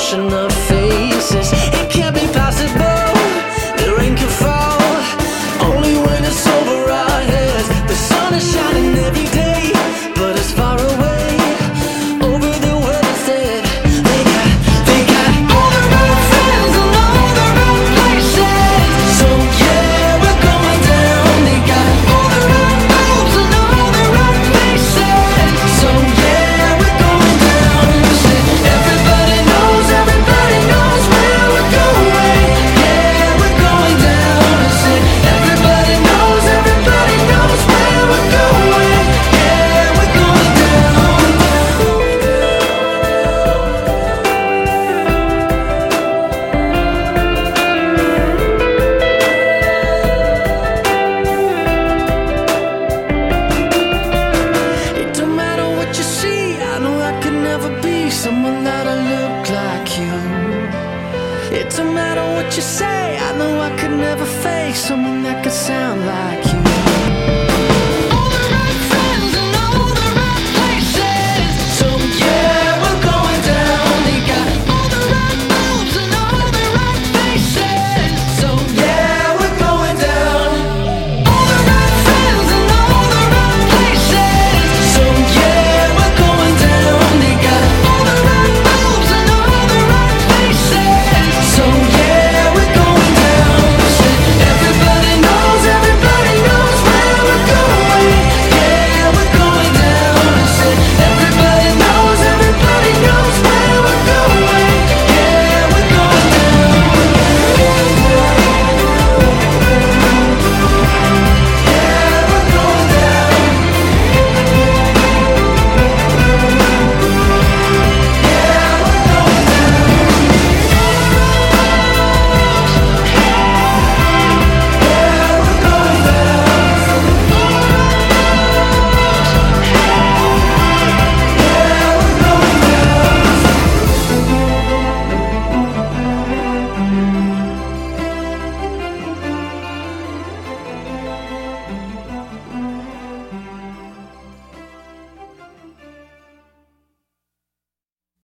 ocean of faces. It can't be possible, the rain can fall only when it's over our heads. The sun is shining every day, but it's far away over the world instead. They got all the wrong friends and all the wrong places. So yeah, we're going down. They got all the wrong moves and all the wrong faces. So yeah, we're going down. Everybody knows where we're going. Yeah, we're going down. Everybody knows where we're going. Yeah, we're going down. It don't matter what you see, I know I could never be someone that'll look like you. It don't matter what you say, I know I could never face someone that could sound like you.